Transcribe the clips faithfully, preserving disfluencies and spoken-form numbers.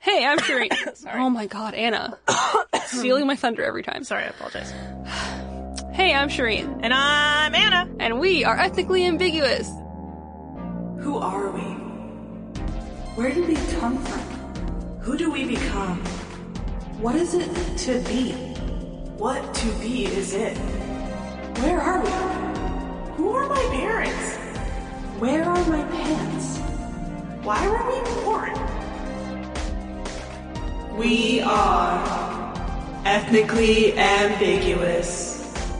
Hey, I'm Shireen. Sorry. Oh my god, Anna. Stealing my thunder every time. Sorry, I apologize. Hey, I'm Shireen. And I'm Anna. And we are ethnically ambiguous. Who are we? Where did we come from? Who do we become? What is it to be? What to be is it? Where are we? Who are my parents? Where are my pants? Why were we born? We are ethnically ambiguous.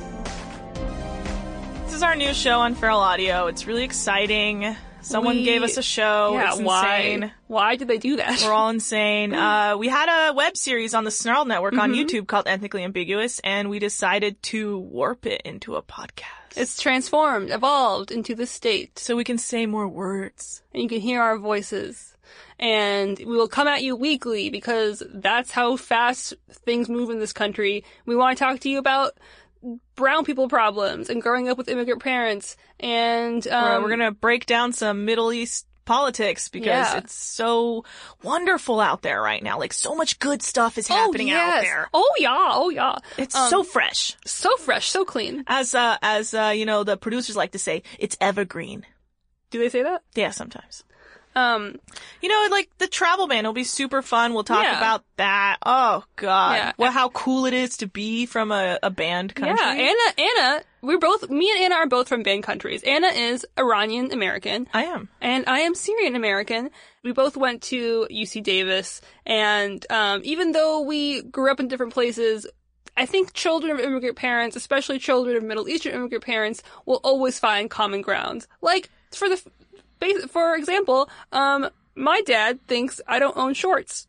This is our new show on Feral Audio. It's really exciting. Someone We- gave us a show. Yeah, it's why? insane. Why did they do that? We're all insane. Uh, we had a web series on the Snarl Network on YouTube called Ethnically Ambiguous, and we decided to warp it into a podcast. It's transformed, evolved into this state. So we can say more words. And you can hear our voices. And we will come at you weekly because that's how fast things move in this country. We want to talk to you about brown people problems and growing up with immigrant parents. And um, We're, we're gonna break down some Middle East politics because Yeah. it's so wonderful out there right now. Like, so much good stuff is oh, happening yes. out there. Oh yeah, oh yeah. It's Um, so fresh. so fresh, so clean. As, uh, as, uh, you know, the producers like to say, it's evergreen. Do they say that? Yeah, sometimes. Um, You know, like, the travel ban will be super fun. We'll talk Yeah. about that. Oh, God. Yeah. Well, how cool it is to be from a, a banned country. yeah, Anna, Anna, we're both, me and Anna are both from banned countries. Anna is Iranian American. I am. And I am Syrian American. We both went to U C Davis, and um, even though we grew up in different places, I think children of immigrant parents, especially children of Middle Eastern immigrant parents, will always find common ground. Like, for the, for example, um, my dad thinks I don't own shorts.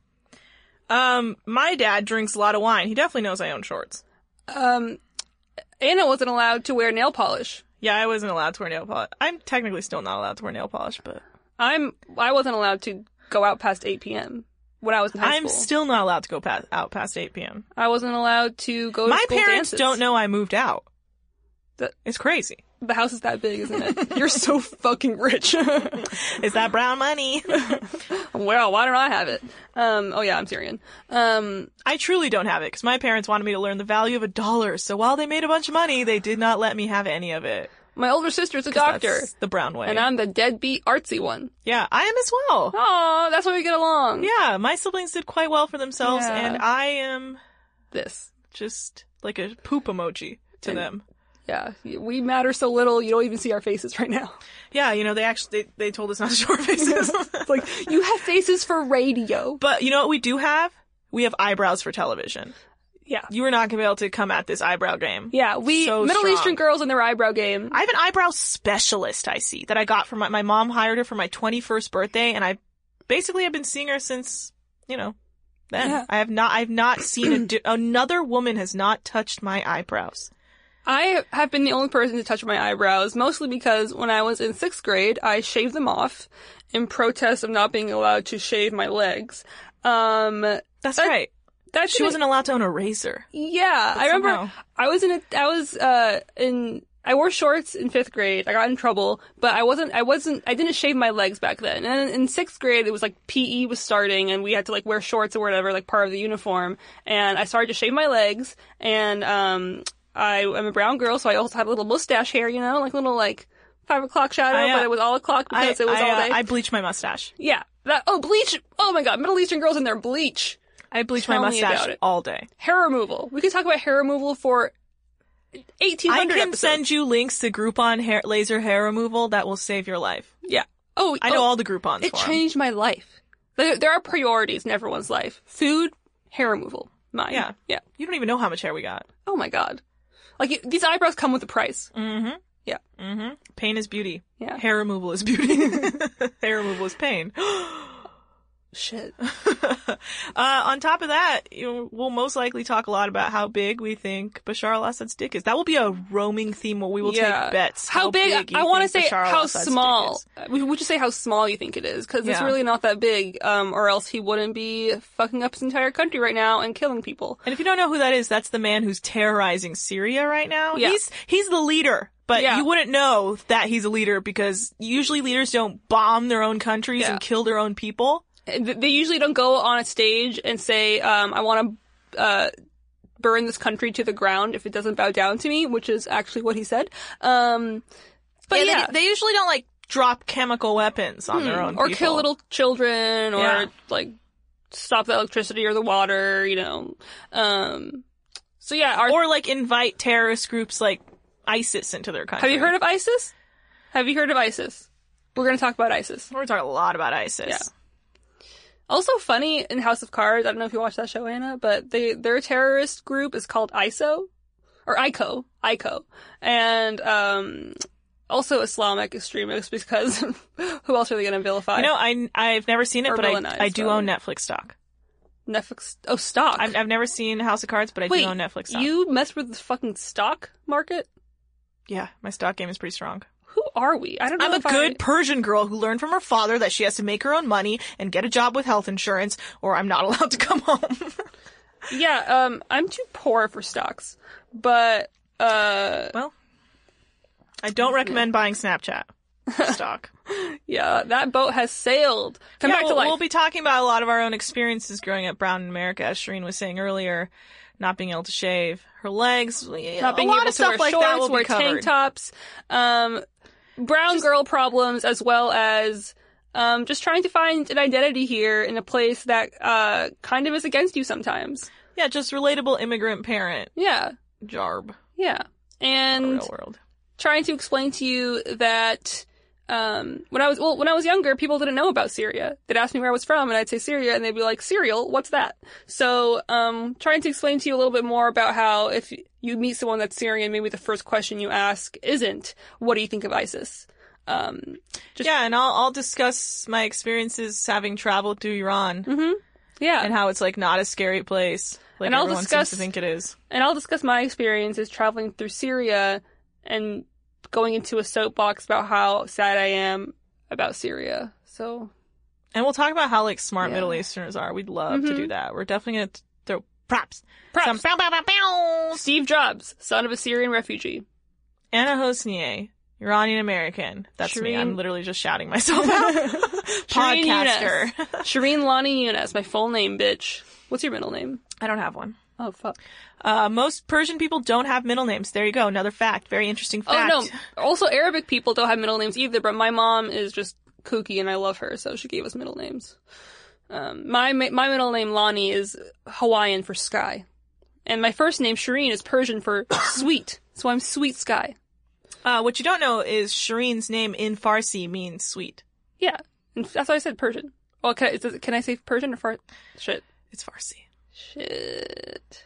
Um, my dad drinks a lot of wine. He definitely knows I own shorts. Um, Anna wasn't allowed to wear nail polish. Yeah, I wasn't allowed to wear nail polish. I'm technically still not allowed to wear nail polish, but I'm, I wasn't allowed to go out past eight p.m. when I was in high I'm school. still not allowed to go past, out past eight p.m. I wasn't allowed to go to My school parents dances. don't know I moved out. That- It's crazy. The house is that big, isn't it? You're so fucking rich. Is that brown money? Well, why don't I have it? Um, oh yeah, I'm Syrian. Um, I truly don't have it because my parents wanted me to learn the value of a dollar. So while they made a bunch of money, they did not let me have any of it. my older sister's a 'Cause doctor, that's the brown way. and I'm the deadbeat artsy one. Yeah, I am as well. Oh, that's why we get along. Yeah, my siblings did quite well for themselves, Yeah. and I am This. just like a poop emoji to And- them. Yeah, we matter so little, you don't even see our faces right now. Yeah, you know, they actually, they, they told us not to show our faces. It's like, you have faces for radio. But you know what we do have? We have eyebrows for television. Yeah. You are not going to be able to come at this eyebrow game. Yeah, we, So Middle strong. Eastern girls and their eyebrow game. I have an eyebrow specialist, I see, that I got from my, my mom hired her for my twenty-first birthday, and I basically have been seeing her since, you know, then. Yeah. I have not, I've not seen a, di- another woman has not touched my eyebrows. I have been the only person to touch my eyebrows, mostly because when I was in sixth grade, I shaved them off in protest of not being allowed to shave my legs. Um, That's That- right. that She didn't- wasn't allowed to own a razor. Yeah, I remember somehow- I was in a, I was, uh, in, I wore shorts in fifth grade. I got in trouble, but I wasn't, I wasn't, I didn't shave my legs back then. And in sixth grade, it was like P E was starting and we had to like wear shorts or whatever, like part of the uniform. And I started to shave my legs and, um, I am a brown girl, so I also had a little mustache hair, you know, like little like five o'clock shadow, I, uh, but it was all o'clock because I, it was I, all uh, day. I bleached my mustache. Yeah. That, oh, bleach. Oh my god, Middle Eastern girls and their bleach. I bleached Tell my me about mustache it. all day. Hair removal. We could talk about hair removal for eighteen I hundred can episodes. send you links to Groupon hair, laser hair removal that will save your life. Yeah. Oh, I know oh, all the Groupons It for 'em. changed my life. There, there are priorities in everyone's life. Food, hair removal. Mine. Yeah. Yeah. You don't even know how much hair we got. Oh my god. Like, it- these eyebrows come with a price. Mm-hmm. Yeah. Mm-hmm. Pain is beauty. Yeah. Hair removal is beauty. Hair removal is pain. Shit. uh, on top of that, you know, we'll most likely talk a lot about how big we think Bashar al-Assad's dick is. That will be a roaming theme where we will Yeah. take bets. How, big? you I want to think say Bashar how al-Assad's dick small. is. We would just say how small you think it is, because it's Yeah. really not that big, um, or else he wouldn't be fucking up his entire country right now and killing people. And if you don't know who that is, that's the man who's terrorizing Syria right now. Yeah. He's he's the leader. But Yeah. you wouldn't know that he's a leader because usually leaders don't bomb their own countries Yeah. and kill their own people. They usually don't go on a stage and say, um, I want to uh, burn this country to the ground if it doesn't bow down to me, which is actually what he said. Um, but yeah, yeah. They, they usually don't, like, drop chemical weapons on hmm. their own Or people. kill little children, or, yeah. like, stop the electricity or the water, you know. Um, so yeah. Our... Or, like, invite terrorist groups like ISIS into their country. Have you heard of ISIS? Have you heard of ISIS? We're going to talk about ISIS. We're going to talk a lot about ISIS. Yeah. Also funny in House of Cards, I don't know if you watched that show, Anna, but they their terrorist group is called I S O. Or I C O. I C O. And, um... also Islamic extremists, because who else are they going to vilify? You know, I, I've never seen it, or but I, I do own Netflix stock. Netflix? Oh, stock. I've, I've never seen House of Cards, but I Wait, do own Netflix stock. You mess with the fucking stock market? Yeah, my stock game is pretty strong. Who are we? I don't know. I'm a if good I... Persian girl who learned from her father that she has to make her own money and get a job with health insurance, or I'm not allowed to come home. yeah, um, I'm too poor for stocks, but, uh... Well, I don't recommend yeah. buying Snapchat stock. Yeah, that boat has sailed. Come yeah, back we'll, to life. We'll be talking about a lot of our own experiences growing up brown in America, as Shireen was saying earlier, not being able to shave her legs, not a being lot able of to stuff wear like shorts, that will wear be covered. tank tops, um, brown just, girl problems, as well as um, just trying to find an identity here in a place that uh, kind of is against you sometimes. Yeah, just relatable immigrant parent. Yeah. Jarb. Yeah. And real world. Trying to explain to you that um, when I was well, when I was younger, people didn't know about Syria. They'd ask me where I was from, and I'd say Syria, and they'd be like, "Cereal? What's that?" So, um, trying to explain to you a little bit more about how if you meet someone that's Syrian, maybe the first question you ask isn't, "What do you think of ISIS?" Um, just... Yeah, and I'll I'll discuss my experiences having traveled through Iran. Mm-hmm. Yeah, and how it's like not a scary place, like and I'll everyone discuss, seems to think it is. And I'll discuss my experiences traveling through Syria and going into a soapbox about how sad I am about Syria. So, and we'll talk about how like smart yeah. Middle Easterners are. We'd love mm-hmm. to do that. We're definitely gonna throw props. Props. Some bow, bow, bow, bow. Steve Jobs, son of a Syrian refugee. Anna Hosnier, Iranian American. That's Shireen... me. I'm literally just shouting myself out. Podcaster. Shireen Lani Yunus, my full name, bitch. What's your middle name? I don't have one. Oh, fuck. Uh, most Persian people don't have middle names. There you go. Another fact. Very interesting fact. Oh, no. Also, Arabic people don't have middle names either, but my mom is just kooky and I love her, so she gave us middle names. Um, my, my middle name, Lani, is Hawaiian for sky. And my first name, Shireen, is Persian for sweet. So I'm Sweet Sky. Uh, what you don't know is Shireen's name in Farsi means sweet. Yeah. And that's why I said Persian. Well, can I, is it, can I say Persian or Farsi? Shit. It's Farsi. Shit.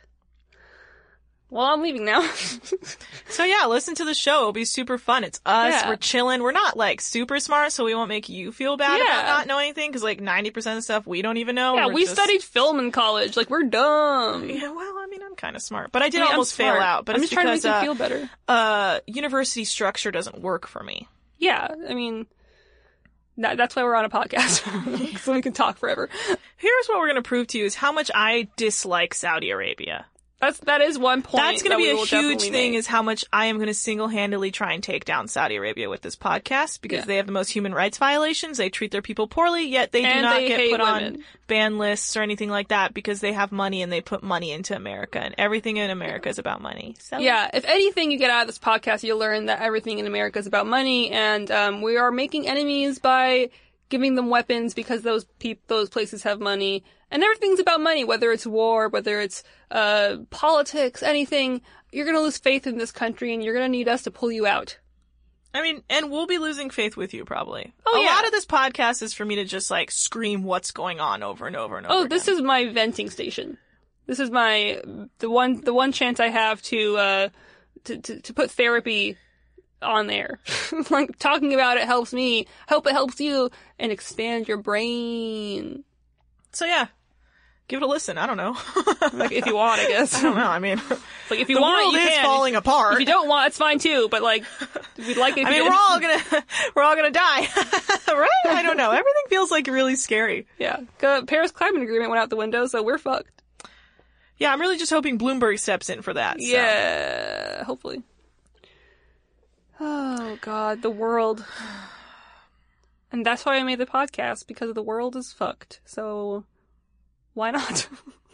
Well, I'm leaving now. So yeah, listen to the show. It'll be super fun. It's us. Yeah. We're chilling. We're not like super smart, so we won't make you feel bad Yeah. about not knowing anything, because like ninety percent of stuff we don't even know. Yeah, We're we just... studied film in college. Like, we're dumb. Yeah, well, I mean, I'm kind of smart, but I did I mean, almost fail smart. out. But I'm it's just trying because to make uh, you feel better. uh, university structure doesn't work for me. Yeah, I mean, that, that's why we're on a podcast. So we can talk forever. Here's what we're going to prove to you is how much I dislike Saudi Arabia. That's, that is one point. That's going to that be we a will huge thing make. is how much I am going to single-handedly try and take down Saudi Arabia with this podcast, because Yeah. they have the most human rights violations. They treat their people poorly, yet they do And not they get hate put women. on ban lists or anything like that, because they have money and they put money into America, and everything in America is about money. So Yeah, if anything you get out of this podcast, you'll learn that everything in America is about money, and um, we are making enemies by giving them weapons because those peop- those places have money. And everything's about money, whether it's war, whether it's uh politics, anything. You're gonna lose faith in this country, and you're gonna need us to pull you out. I mean, and we'll be losing faith with you, probably. Oh, a yeah. lot of this podcast is for me to just, like, scream what's going on over and over and over Oh, again. this is my venting station. This is my the one the one chance I have to uh to to, to put therapy on there. Like, talking about it helps me. Hope it helps you and expand your brain. So, yeah. Give it a listen. I don't know. Like, if you want, I guess. I don't know. I mean, like, if you the want, world you is can. falling apart. If you don't want, it's fine too. But like, we'd like it. If I you mean, did. we're all gonna we're all gonna die, right? I don't know. Everything feels like really scary. Yeah, the Paris Climate Agreement went out the window, so we're fucked. Yeah, I'm really just hoping Bloomberg steps in for that. So. Yeah, hopefully. Oh God, the world. And that's why I made the podcast, because the world is fucked. So, why not?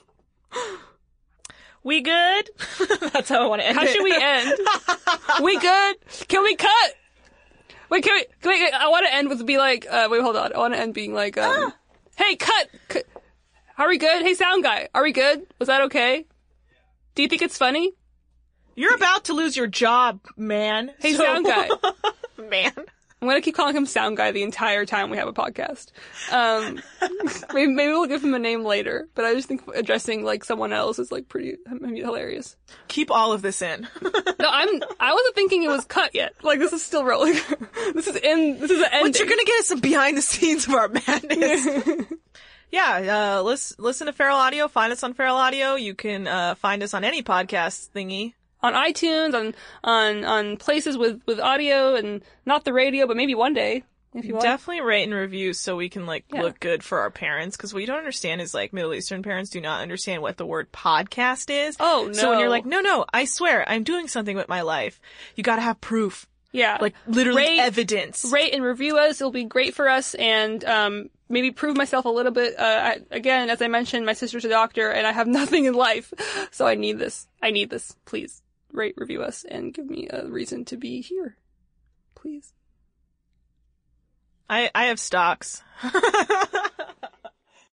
We good? That's how I want to end How it. should we end? We good? Can we cut? Wait, can we, can we I want to end with be like, uh, wait, hold on. I want to end being like, um, Ah. hey, cut! cut! Are we good? Hey, sound guy, are we good? Was that okay? Do you think it's funny? You're about to lose your job, man. Hey, So- sound guy. Man. I'm gonna keep calling him Sound Guy the entire time we have a podcast. Um, maybe, maybe we'll give him a name later, but I just think addressing like someone else is like pretty maybe hilarious. Keep all of this in. No, I'm. I wasn't thinking it was cut yet. Like this is still rolling. This is in. This is the ending. But you're gonna get some behind the scenes of our madness. Yeah, uh, listen, listen to Feral Audio. Find us on Feral Audio. You can, uh, find us on any podcast thingy. On iTunes, on on on places with with audio and not the radio, but maybe one day if you want. Definitely rate and review so we can, like, Yeah. look good for our parents. Because what you don't understand is, like, Middle Eastern parents do not understand what the word podcast is. Oh, no. So when you're like, no, no, I swear, I'm doing something with my life, you gotta have proof. Yeah, Like, literally Rate- evidence. Rate and review us. It'll be great for us, and um, maybe prove myself a little bit. Uh, I, again, as I mentioned, my sister's a doctor, and I have nothing in life, so I need this. I need this. Please rate, review us, and give me a reason to be here. Please. I, I have stocks.